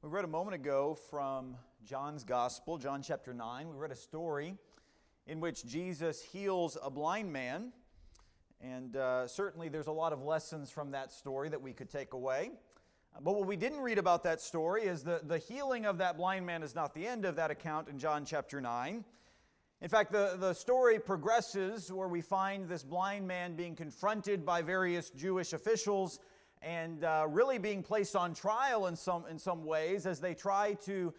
We read a moment ago from John's Gospel, John chapter 9. We read a story in which Jesus heals a blind man. And certainly there's a lot of lessons from that story that we could take away. But what we didn't read about that story is the healing of that blind man is not the end of that account in John chapter 9. In fact, the story progresses where we find this blind man being confronted by various Jewish officials and really being placed on trial in some ways as they try to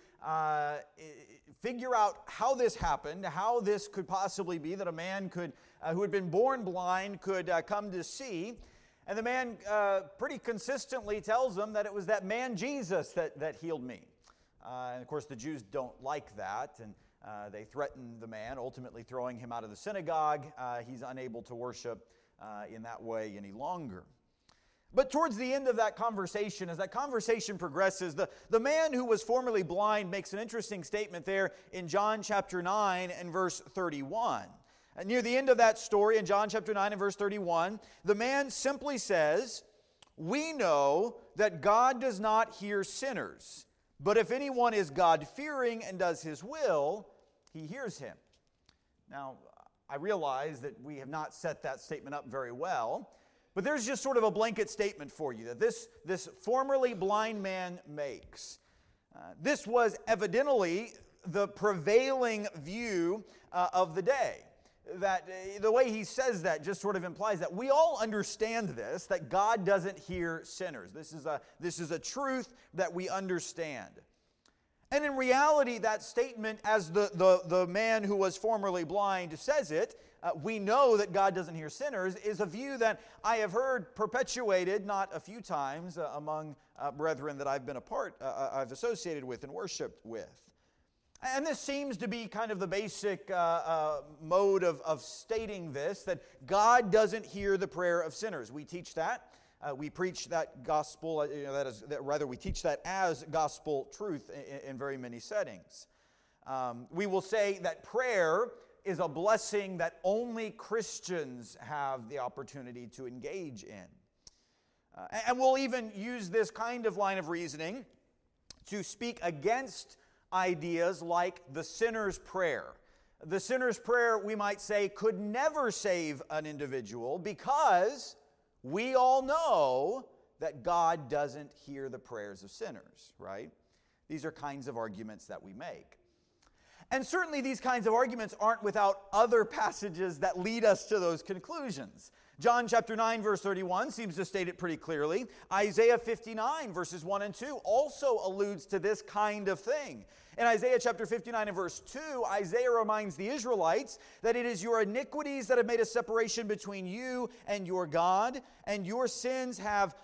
figure out how this happened, how this could possibly be that a man could who had been born blind could come to see. And the man pretty consistently tells them that it was that man Jesus that healed me. And of course the Jews don't like that, and they threaten the man, ultimately throwing him out of the synagogue. He's unable to worship in that way any longer. But towards the end of that conversation, as that conversation progresses, the man who was formerly blind makes an interesting statement there in John chapter 9 and verse 31. And near the end of that story, in John chapter 9 and verse 31, the man simply says, "We know that God does not hear sinners, but if anyone is God-fearing and does His will, He hears him." Now, I realize that we have not set that statement up very well, but there's just sort of a blanket statement for you that this formerly blind man makes. This was evidently the prevailing view of the day. That the way he says that just sort of implies that we all understand this, that God doesn't hear sinners. This is a truth that we understand. And in reality, that statement, as the man who was formerly blind says it, we know that God doesn't hear sinners, is a view that I have heard perpetuated not a few times among brethren that I've been I've associated with and worshiped with. And this seems to be kind of the basic mode of stating this, that God doesn't hear the prayer of sinners. We teach that. We preach that gospel, we teach that as gospel truth in very many settings. We will say that prayer is a blessing that only Christians have the opportunity to engage in. And we'll even use this kind of line of reasoning to speak against ideas like the sinner's prayer. The sinner's prayer, we might say, could never save an individual because we all know that God doesn't hear the prayers of sinners, right? These are kinds of arguments that we make. And certainly these kinds of arguments aren't without other passages that lead us to those conclusions. John chapter 9 verse 31 seems to state it pretty clearly. Isaiah 59 verses 1 and 2 also alludes to this kind of thing. In Isaiah chapter 59 and verse 2, Isaiah reminds the Israelites that it is your iniquities that have made a separation between you and your God, and your sins have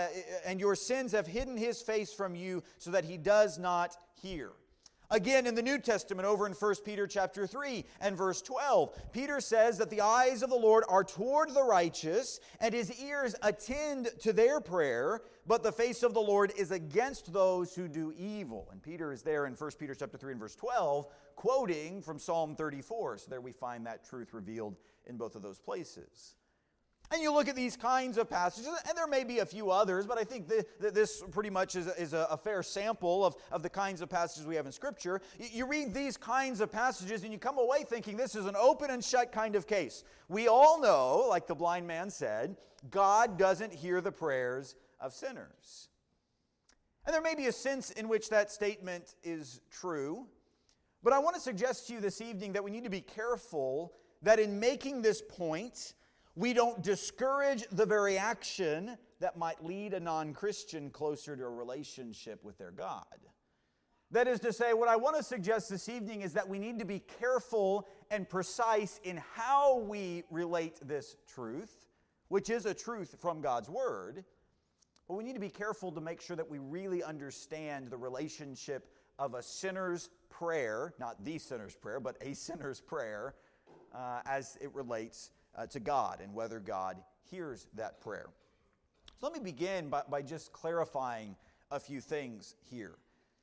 hidden His face from you so that He does not hear. Again, in the New Testament, over in 1 Peter chapter 3 and verse 12, Peter says that the eyes of the Lord are toward the righteous, and His ears attend to their prayer, but the face of the Lord is against those who do evil. And Peter is there in 1 Peter chapter 3 and verse 12, quoting from Psalm 34. So there we find that truth revealed in both of those places. And you look at these kinds of passages, and there may be a few others, but I think this pretty much is a fair sample of the kinds of passages we have in Scripture. You read these kinds of passages, and you come away thinking this is an open and shut kind of case. We all know, like the blind man said, God doesn't hear the prayers of sinners. And there may be a sense in which that statement is true, but I want to suggest to you this evening that we need to be careful that in making this point, we don't discourage the very action that might lead a non-Christian closer to a relationship with their God. That is to say, what I want to suggest this evening is that we need to be careful and precise in how we relate this truth, which is a truth from God's Word. But we need to be careful to make sure that we really understand the relationship of a sinner's prayer, not the sinner's prayer, but a sinner's prayer, as it relates to God and whether God hears that prayer. So let me begin by just clarifying a few things here.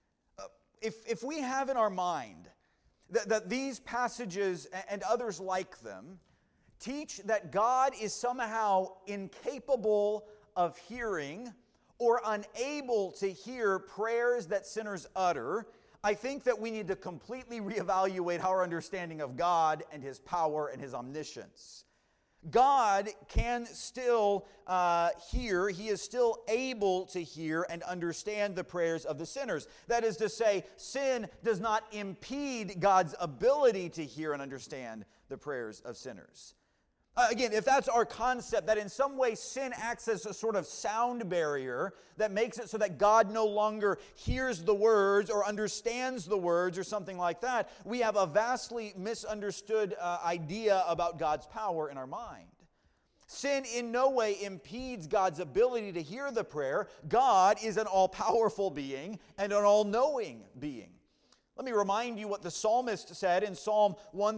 If we have in our mind that these passages and others like them teach that God is somehow incapable of hearing or unable to hear prayers that sinners utter, I think that we need to completely reevaluate our understanding of God and His power and His omniscience. God can still hear. He is still able to hear and understand the prayers of the sinners. That is to say, sin does not impede God's ability to hear and understand the prayers of sinners. Again, if that's our concept, that in some way sin acts as a sort of sound barrier that makes it so that God no longer hears the words or understands the words or something like that, we have a vastly misunderstood idea about God's power in our mind. Sin in no way impedes God's ability to hear the prayer. God is an all-powerful being and an all-knowing being. Let me remind you what the psalmist said in Psalm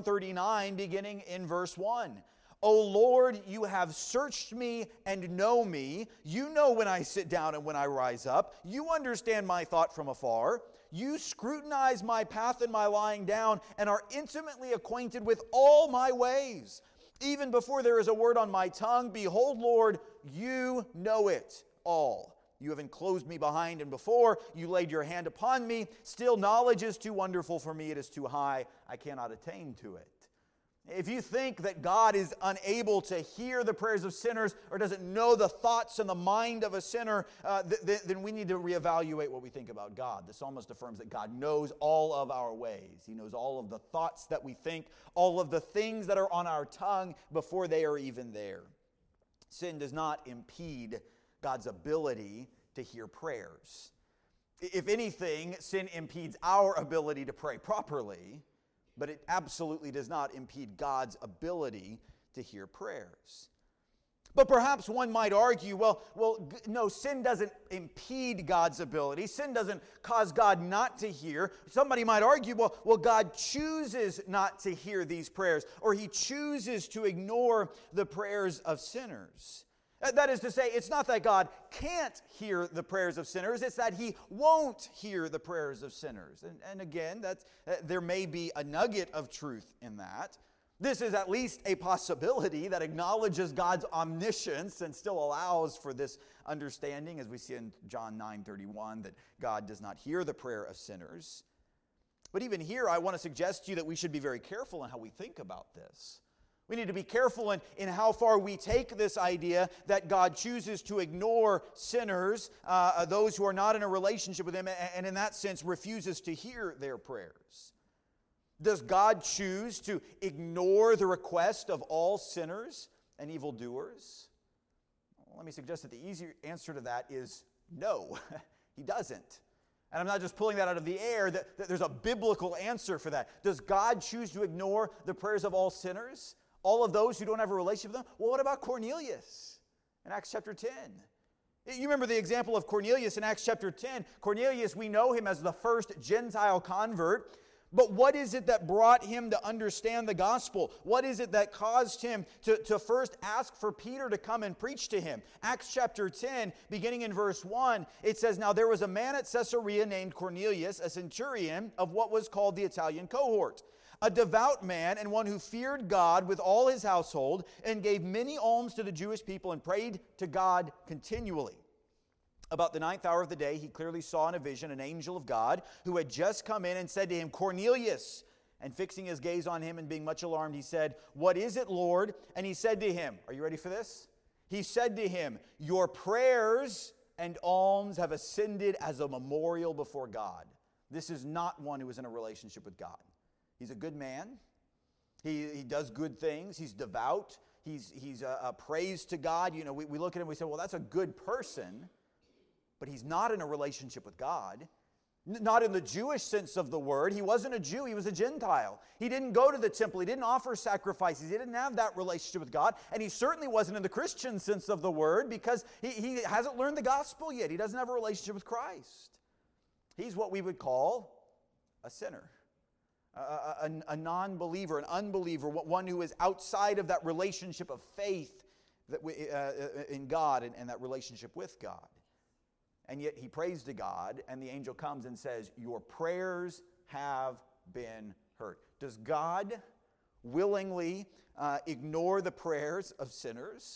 139, beginning in verse 1. O Lord, you have searched me and know me. You know when I sit down and when I rise up. You understand my thought from afar. You scrutinize my path and my lying down and are intimately acquainted with all my ways. Even before there is a word on my tongue, behold, Lord, you know it all. You have enclosed me behind and before. You laid your hand upon me. Still, knowledge is too wonderful for me. It is too high. I cannot attain to it. If you think that God is unable to hear the prayers of sinners or doesn't know the thoughts and the mind of a sinner, then we need to reevaluate what we think about God. The psalmist affirms that God knows all of our ways. He knows all of the thoughts that we think, all of the things that are on our tongue before they are even there. Sin does not impede God's ability to hear prayers. If anything, sin impedes our ability to pray properly, but it absolutely does not impede God's ability to hear prayers. But perhaps one might argue, no, sin doesn't impede God's ability. Sin doesn't cause God not to hear. Somebody might argue, God chooses not to hear these prayers, or He chooses to ignore the prayers of sinners. That is to say, it's not that God can't hear the prayers of sinners, it's that He won't hear the prayers of sinners. And again, there may be a nugget of truth in that. This is at least a possibility that acknowledges God's omniscience and still allows for this understanding, as we see in John 9:31, that God does not hear the prayer of sinners. But even here, I want to suggest to you that we should be very careful in how we think about this. We need to be careful in how far we take this idea that God chooses to ignore sinners, those who are not in a relationship with Him, and in that sense refuses to hear their prayers. Does God choose to ignore the request of all sinners and evildoers? Well, let me suggest that the easy answer to that is no, He doesn't. And I'm not just pulling that out of the air, that there's a biblical answer for that. Does God choose to ignore the prayers of all sinners? All of those who don't have a relationship with Him? Well, what about Cornelius in Acts chapter 10? You remember the example of Cornelius in Acts chapter 10. Cornelius, we know him as the first Gentile convert. But what is it that brought him to understand the gospel? What is it that caused him to first ask for Peter to come and preach to him? Acts chapter 10, beginning in verse 1, it says, Now there was a man at Caesarea named Cornelius, a centurion of what was called the Italian cohort, a devout man and one who feared God with all his household and gave many alms to the Jewish people and prayed to God continually. About the 9th hour of the day, he clearly saw in a vision an angel of God who had just come in and said to him, Cornelius. And fixing his gaze on him and being much alarmed, he said, What is it, Lord? And he said to him, are you ready for this? He said to him, Your prayers and alms have ascended as a memorial before God. This is not one who is in a relationship with God. He's a good man. He does good things. He's devout. He's praised to God. You know, we look at him and we say, well, that's a good person. But he's not in a relationship with God. Not in the Jewish sense of the word. He wasn't a Jew. He was a Gentile. He didn't go to the temple. He didn't offer sacrifices. He didn't have that relationship with God. And he certainly wasn't in the Christian sense of the word because he hasn't learned the gospel yet. He doesn't have a relationship with Christ. He's what we would call a sinner. A non-believer, an unbeliever, one who is outside of that relationship of faith that in God and that relationship with God. And yet he prays to God, and the angel comes and says, Your prayers have been heard. Does God willingly ignore the prayers of sinners?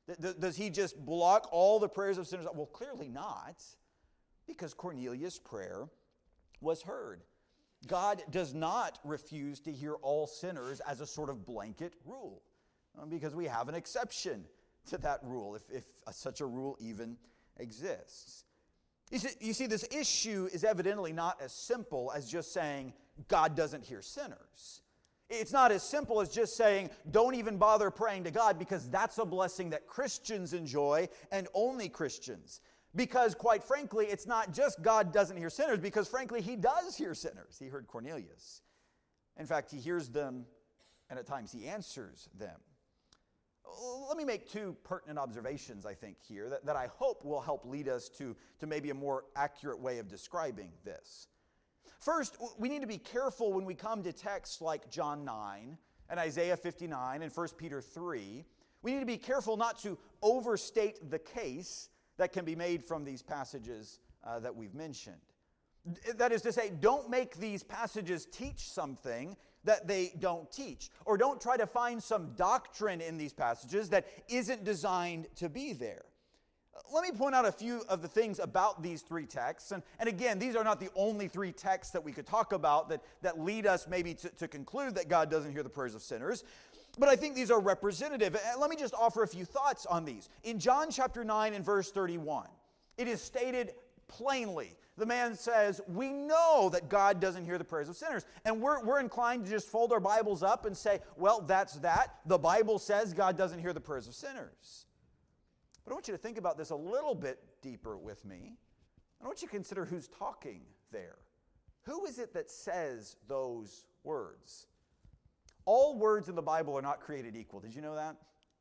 Does he just block all the prayers of sinners? Well, clearly not, because Cornelius' prayer was heard. God does not refuse to hear all sinners as a sort of blanket rule, because we have an exception to that rule, if such a rule even exists. You see, this issue is evidently not as simple as just saying God doesn't hear sinners. It's not as simple as just saying, don't even bother praying to God, because that's a blessing that Christians enjoy and only Christians. Because, quite frankly, it's not just God doesn't hear sinners, because, frankly, he does hear sinners. He heard Cornelius. In fact, he hears them, and at times he answers them. Let me make two pertinent observations, I think, here that I hope will help lead us to maybe a more accurate way of describing this. First, we need to be careful when we come to texts like John 9 and Isaiah 59 and 1 Peter 3. We need to be careful not to overstate the case that can be made from these passages that we've mentioned. That is to say, don't make these passages teach something that they don't teach, or don't try to find some doctrine in these passages that isn't designed to be there. Let me point out a few of the things about these three texts. And again, these are not the only three texts that we could talk about that lead us maybe to conclude that God doesn't hear the prayers of sinners. But I think these are representative. Let me just offer a few thoughts on these. In John chapter 9 and verse 31, it is stated plainly. The man says, we know that God doesn't hear the prayers of sinners. And we're inclined to just fold our Bibles up and say, well, that's that. The Bible says God doesn't hear the prayers of sinners. But I want you to think about this a little bit deeper with me. I want you to consider who's talking there. Who is it that says those words? All words in the Bible are not created equal. Did you know that?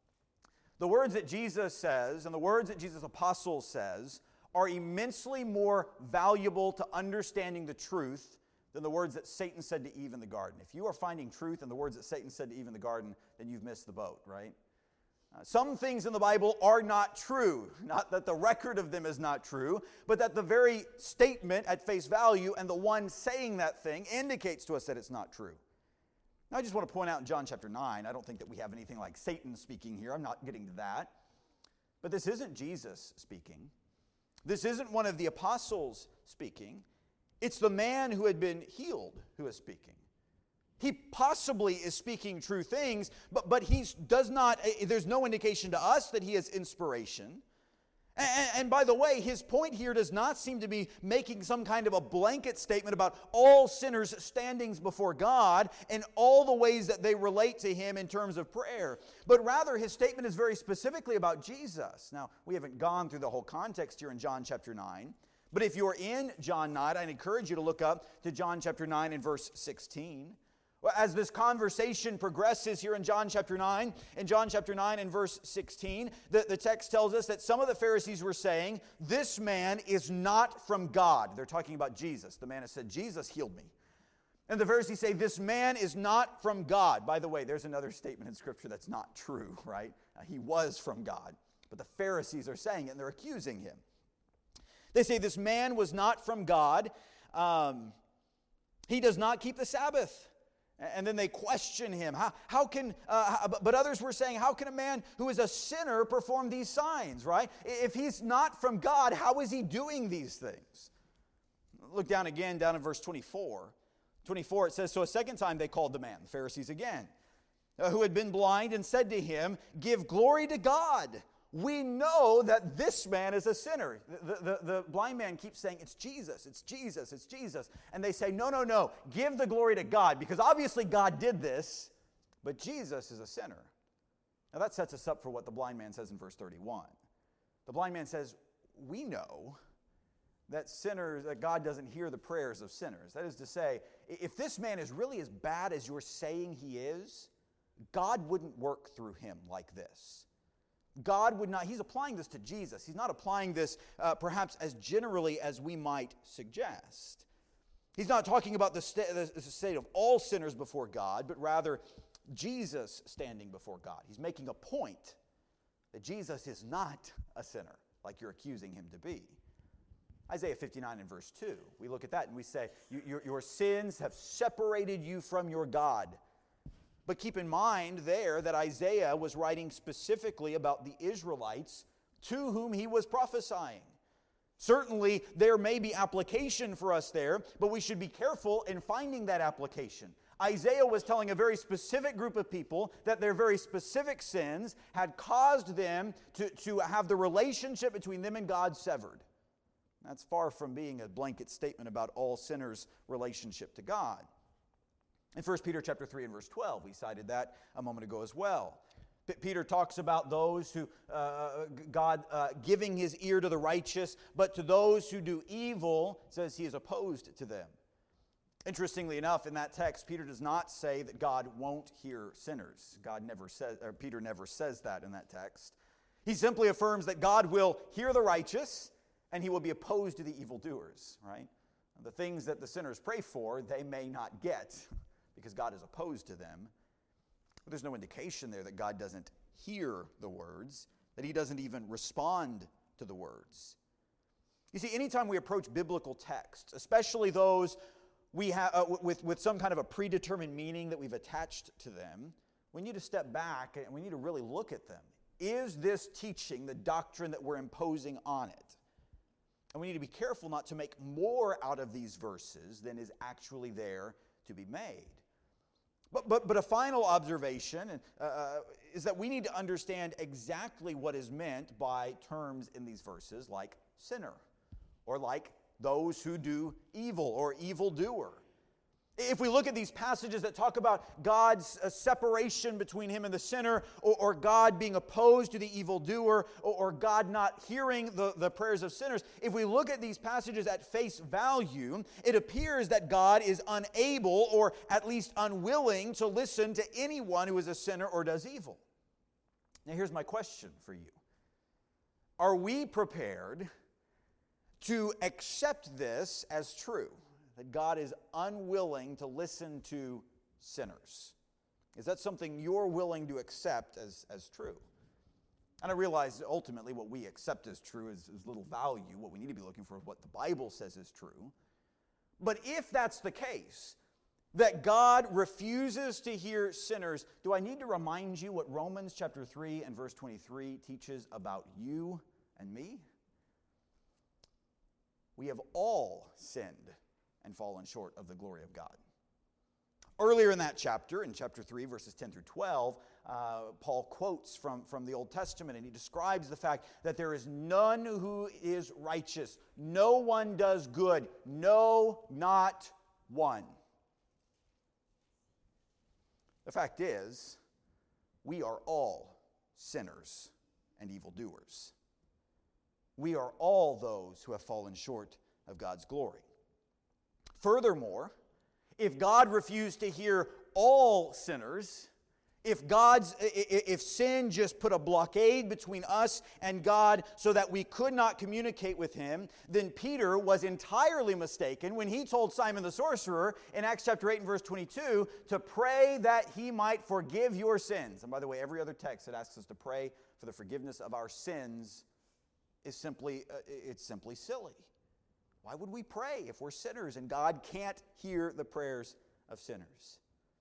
The words that Jesus says and the words that Jesus' apostles says are immensely more valuable to understanding the truth than the words that Satan said to Eve in the garden. If you are finding truth in the words that Satan said to Eve in the garden, then you've missed the boat, right? Some things in the Bible are not true. Not that the record of them is not true, but that the very statement at face value and the one saying that thing indicates to us that it's not true. Now, I just want to point out in John chapter 9, I don't think that we have anything like Satan speaking here. I'm not getting to that. But this isn't Jesus speaking. This isn't one of the apostles speaking. It's the man who had been healed who is speaking. He possibly is speaking true things, but he does not, there's no indication to us that he has inspiration. And by the way, his point here does not seem to be making some kind of a blanket statement about all sinners' standings before God and all the ways that they relate to him in terms of prayer. But rather, his statement is very specifically about Jesus. Now, we haven't gone through the whole context here in John chapter 9. But if you're in John 9, I'd encourage you to look up to John chapter 9 and verse 16. As this conversation progresses here in John chapter 9 and verse 16, the text tells us that some of the Pharisees were saying, this man is not from God. They're talking about Jesus. The man has said, Jesus healed me. And the Pharisees say, this man is not from God. By the way, there's another statement in Scripture that's not true, right? He was from God. But the Pharisees are saying it, and they're accusing him. They say this man was not from God. He does not keep the Sabbath. And then they question him. But others were saying, how can a man who is a sinner perform these signs, right? If he's not from God, how is he doing these things? Look down again, down in verse 24. 24, it says, so a second time they called the man, the Pharisees again, who had been blind, and said to him, give glory to God. We know that this man is a sinner. The blind man keeps saying, it's Jesus, it's Jesus, it's Jesus. And they say, no, give the glory to God, because obviously God did this, but Jesus is a sinner. Now that sets us up for what the blind man says in verse 31. The blind man says, we know that God doesn't hear the prayers of sinners. That is to say, if this man is really as bad as you're saying he is, God wouldn't work through him like this. God would not, he's applying this to Jesus. He's not applying this perhaps as generally as we might suggest. He's not talking about the state of all sinners before God, but rather Jesus standing before God. He's making a point that Jesus is not a sinner like you're accusing him to be. Isaiah 59 and verse 2, we look at that and we say, your sins have separated you from your God. But keep in mind there that Isaiah was writing specifically about the Israelites to whom he was prophesying. Certainly, there may be application for us there, but we should be careful in finding that application. Isaiah was telling a very specific group of people that their very specific sins had caused them to have the relationship between them and God severed. That's far from being a blanket statement about all sinners' relationship to God. In 1 Peter chapter 3 and verse 12, we cited that a moment ago as well. Peter talks about those who, God giving his ear to the righteous, but to those who do evil, says he is opposed to them. Interestingly enough, in that text, Peter does not say that God won't hear sinners. Peter never says that in that text. He simply affirms that God will hear the righteous and he will be opposed to the evildoers, right? The things that the sinners pray for, they may not get because God is opposed to them. But there's no indication there that God doesn't hear the words, that he doesn't even respond to the words. You see, anytime we approach biblical texts, especially those we have with some kind of a predetermined meaning that we've attached to them, we need to step back and we need to really look at them. Is this teaching the doctrine that we're imposing on it? And we need to be careful not to make more out of these verses than is actually there to be made. But a final observation is that we need to understand exactly what is meant by terms in these verses like sinner or like those who do evil or evildoer. If we look at these passages that talk about God's separation between him and the sinner, or God being opposed to the evildoer, or God not hearing the prayers of sinners, if we look at these passages at face value, it appears that God is unable or at least unwilling to listen to anyone who is a sinner or does evil. Now here's my question for you. Are we prepared to accept this as true? That God is unwilling to listen to sinners? Is that something you're willing to accept as true? And I realize that ultimately what we accept as true is little value. What we need to be looking for is what the Bible says is true. But if that's the case, that God refuses to hear sinners, do I need to remind you what Romans chapter 3 and verse 23 teaches about you and me? We have all sinned and fallen short of the glory of God. Earlier in that chapter, in chapter 3, verses 10 through 12, Paul quotes from the Old Testament, and he describes the fact that there is none who is righteous. No one does good. No, not one. The fact is, we are all sinners and evildoers. We are all those who have fallen short of God's glory. Furthermore, if God refused to hear all sinners, if sin just put a blockade between us and God so that we could not communicate with him, then Peter was entirely mistaken when he told Simon the sorcerer in Acts chapter 8 and verse 22 to pray that he might forgive your sins. And by the way, every other text that asks us to pray for the forgiveness of our sins is simply silly. Why would we pray if we're sinners and God can't hear the prayers of sinners?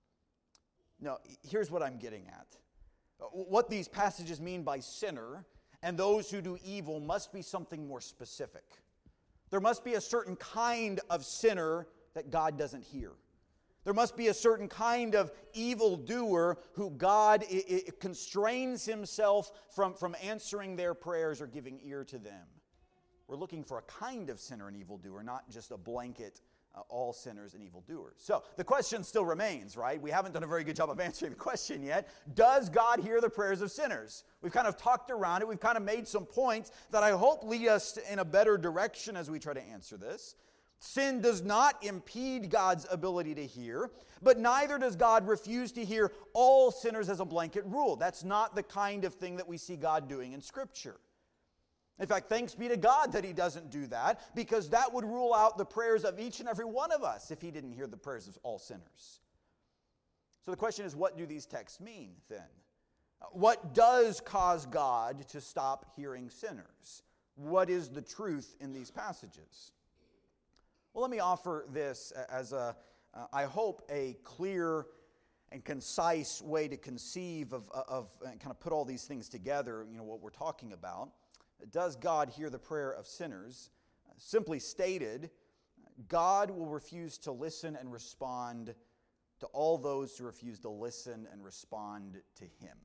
No, here's what I'm getting at. What these passages mean by sinner and those who do evil must be something more specific. There must be a certain kind of sinner that God doesn't hear. There must be a certain kind of evildoer who God constrains himself from answering their prayers or giving ear to them. We're looking for a kind of sinner and evildoer, not just a blanket, all sinners and evildoers. So the question still remains, right? We haven't done a very good job of answering the question yet. Does God hear the prayers of sinners? We've kind of talked around it. We've kind of made some points that I hope lead us in a better direction as we try to answer this. Sin does not impede God's ability to hear, but neither does God refuse to hear all sinners as a blanket rule. That's not the kind of thing that we see God doing in Scripture. In fact, thanks be to God that he doesn't do that, because that would rule out the prayers of each and every one of us if he didn't hear the prayers of all sinners. So the question is, what do these texts mean then? What does cause God to stop hearing sinners? What is the truth in these passages? Well, let me offer this as I hope, a clear and concise way to conceive of and kind of put all these things together, what we're talking about. Does God hear the prayer of sinners? Simply stated, God will refuse to listen and respond to all those who refuse to listen and respond to Him.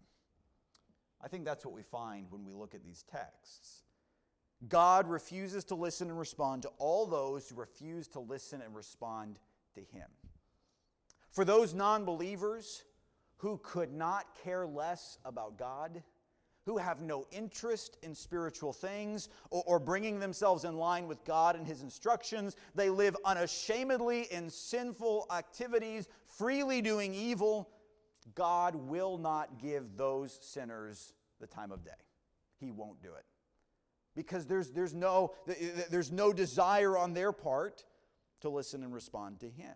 I think that's what we find when we look at these texts. God refuses to listen and respond to all those who refuse to listen and respond to Him. For those non-believers who could not care less about God, who have no interest in spiritual things or bringing themselves in line with God and His instructions, they live unashamedly in sinful activities, freely doing evil, God will not give those sinners the time of day. He won't do it. Because there's no desire on their part to listen and respond to Him.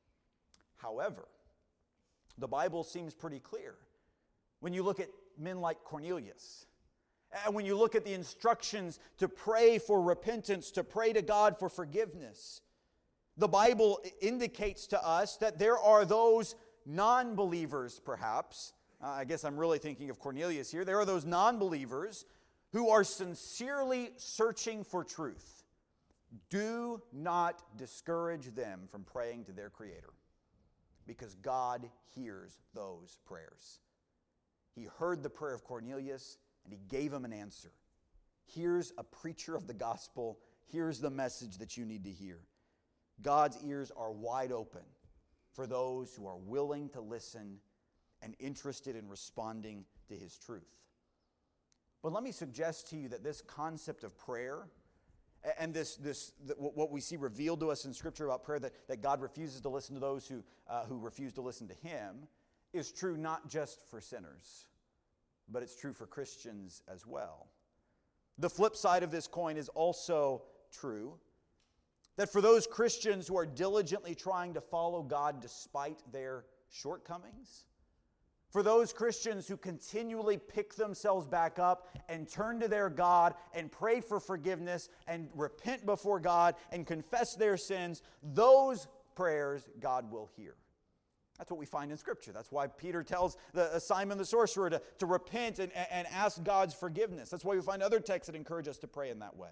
However, the Bible seems pretty clear. When you look at men like Cornelius, and when you look at the instructions to pray for repentance, to pray to God for forgiveness, the Bible indicates to us that there are those non-believers, perhaps. I guess I'm really thinking of Cornelius here. There are those non-believers who are sincerely searching for truth. Do not discourage them from praying to their Creator, because God hears those prayers. He heard the prayer of Cornelius, and He gave him an answer. Here's a preacher of the gospel. Here's the message that you need to hear. God's ears are wide open for those who are willing to listen and interested in responding to His truth. But let me suggest to you that this concept of prayer and what we see revealed to us in Scripture about prayer, that God refuses to listen to those who refuse to listen to Him, is true not just for sinners, but it's true for Christians as well. The flip side of this coin is also true, that for those Christians who are diligently trying to follow God despite their shortcomings, for those Christians who continually pick themselves back up and turn to their God and pray for forgiveness and repent before God and confess their sins, those prayers God will hear. That's what we find in Scripture. That's why Peter tells Simon the sorcerer to repent and ask God's forgiveness. That's why we find other texts that encourage us to pray in that way.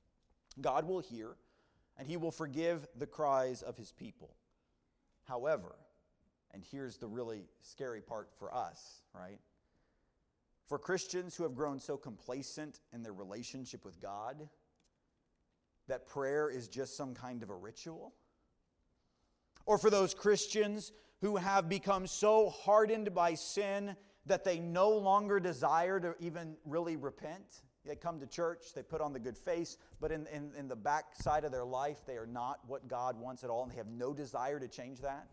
God will hear, and He will forgive the cries of His people. However, and here's the really scary part for us, right? For Christians who have grown so complacent in their relationship with God that prayer is just some kind of a ritual, or for those Christians who have become so hardened by sin that they no longer desire to even really repent. They come to church, they put on the good face, but in the back side of their life, they are not what God wants at all, and they have no desire to change that.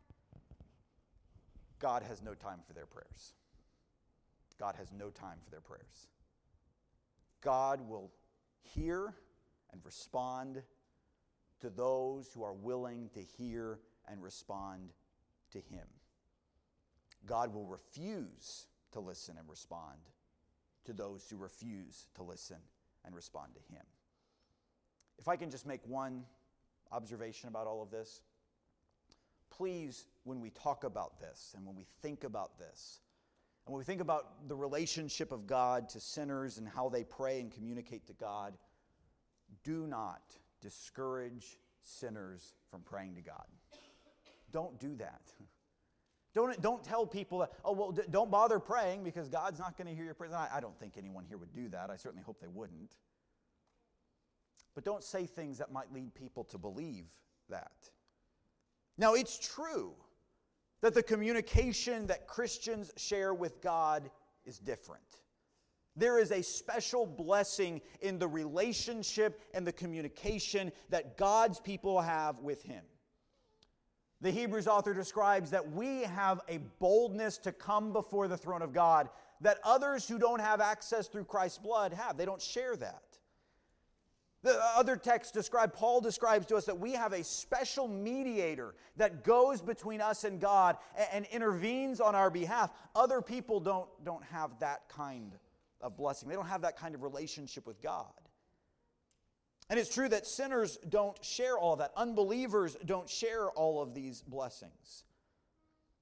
God has no time for their prayers. God has no time for their prayers. God will hear and respond to those who are willing to hear and respond to Him. God will refuse to listen and respond to those who refuse to listen and respond to Him. If I can just make one observation about all of this, please, when we talk about this and when we think about this, and when we think about the relationship of God to sinners and how they pray and communicate to God, do not discourage sinners from praying to God. Don't do that. Don't tell people that, don't bother praying because God's not going to hear your prayers. I don't think anyone here would do that. I certainly hope they wouldn't. But don't say things that might lead people to believe that. Now, it's true that the communication that Christians share with God is different. There is a special blessing in the relationship and the communication that God's people have with Him. The Hebrews author describes that we have a boldness to come before the throne of God that others who don't have access through Christ's blood have. They don't share that. The other text Paul describes to us that we have a special mediator that goes between us and God and intervenes on our behalf. Other people don't have that kind of blessing. They don't have that kind of relationship with God. And it's true that sinners don't share all of that. Unbelievers don't share all of these blessings.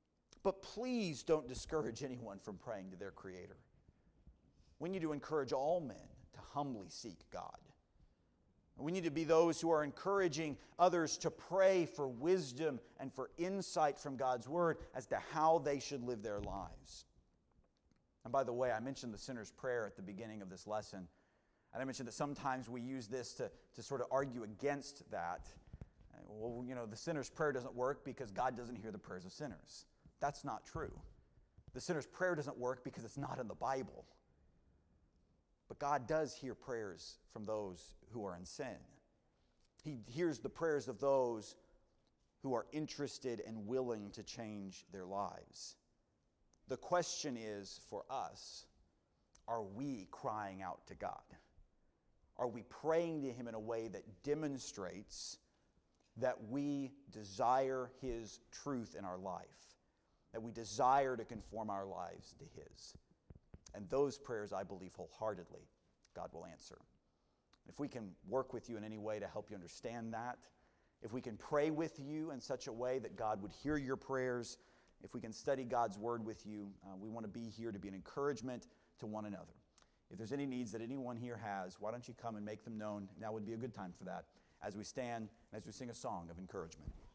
But please don't discourage anyone from praying to their Creator. We need to encourage all men to humbly seek God. We need to be those who are encouraging others to pray for wisdom and for insight from God's Word as to how they should live their lives. And by the way, I mentioned the sinner's prayer at the beginning of this lesson. And I mentioned that sometimes we use this to sort of argue against that. Well, the sinner's prayer doesn't work because God doesn't hear the prayers of sinners. That's not true. The sinner's prayer doesn't work because it's not in the Bible. But God does hear prayers from those who are in sin. He hears the prayers of those who are interested and willing to change their lives. The question is for us, are we crying out to God? Are we praying to Him in a way that demonstrates that we desire His truth in our life, that we desire to conform our lives to His? And those prayers, I believe wholeheartedly, God will answer. If we can work with you in any way to help you understand that, if we can pray with you in such a way that God would hear your prayers, if we can study God's Word with you, we want to be here to be an encouragement to one another. If there's any needs that anyone here has, why don't you come and make them known? Now would be a good time for that as we stand and as we sing a song of encouragement.